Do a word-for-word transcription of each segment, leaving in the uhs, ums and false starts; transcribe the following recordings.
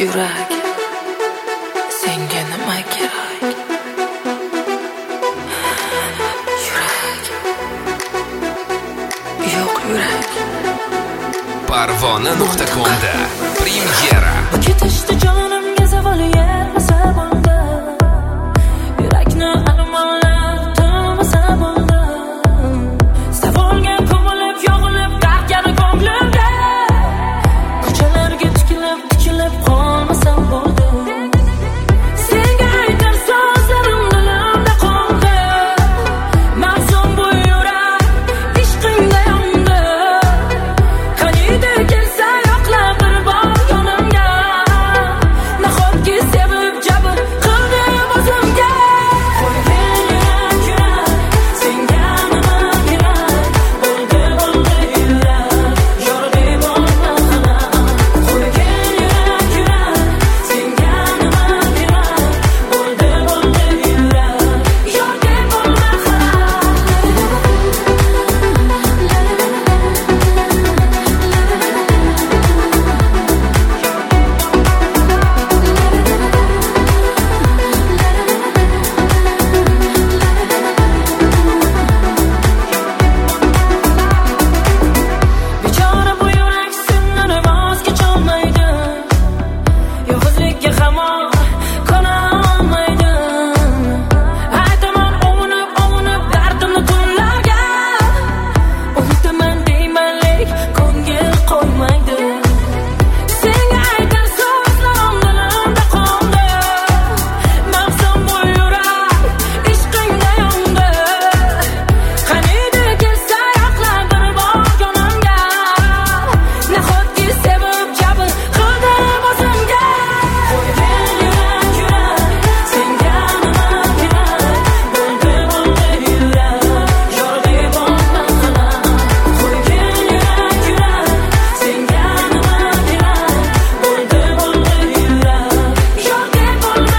yurak, senga nima kerak? Yurak, yo'q yurak. Parvona nuqta com'da premyera. Ketishdi jonimga zavol yermasa bo'ldi. Yurakni armonlar to'masa bo'ldi. Savolga ko'milib yog'ilib qargan ko'nglimga ko'chalarga tikilib tikilib qolmasam bo'ldi. Senga aytar so'zlarim dilimda qoldi. Mavzum bu yurak ishqingda yondi. Qaniydi kelsa yo'qlab bir bor yonimga. Nahotki sevib jabr qildim o'zimga. Qo'ygan yurak yurak, senga nima kerak? Bo'ldi bo'ldi yurak, yordi bo'lma xalaq. Qo'ygan yurak yurak, senga nima kerak? Bo'ldi bo'ldi yurak, yordi bo'lma Bechora bu yurak sendan voz kecholmaydi. Yolg'izlikka hamon qona olmaydi. Aytaman ovunib ovunib dardimni tunlarga. Unutaman deyman lek ko'ngil qo'ymaydi. Senga aytar so'zlarim dilimda qoldi. Mavzum bu yurak ishqingda yondi. Qaniydi kelsa yo'qlab bir bor yonimga. Nahotki sevib jabr qildim o'zimga. Qo'ygan yurak yurak, senga nima kerak? Bo'ldi bo'ldi yurak, yordi bo'lma xalaq. Qo'ygan yurak yurak, senga nima kerak? Bo'ldi bo'ldi yurak, yordi bo'lma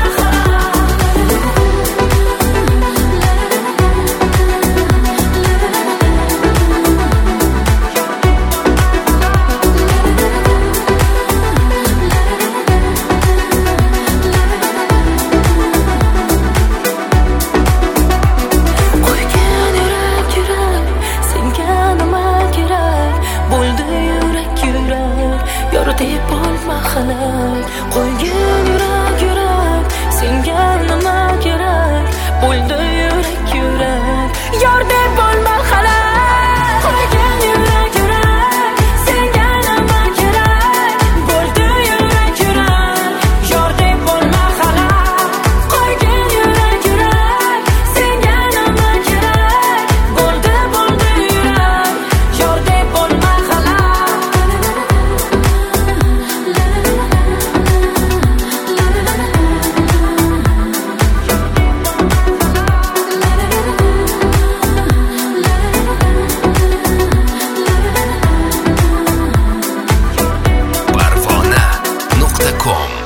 Qo'ygan yurak yurak, senga nima kerak? Bo'ldi yurak yurak, yordi bo'lma xalaq. Qo'ygan yurak yurak, senga nima kerak? Bo'ldi yurak yurak, yordi bo'lma xalaq. Qo'ygan yurak yurak, senga nima kerak? Bo'ldi yurak yurak, yordi bo'lma xalaq. Qo'ygan yurak yurak, senga nima kerak? Bo'ldi bo'ldi yurak, yordi bo'lma xalaq. Parvona nuqta com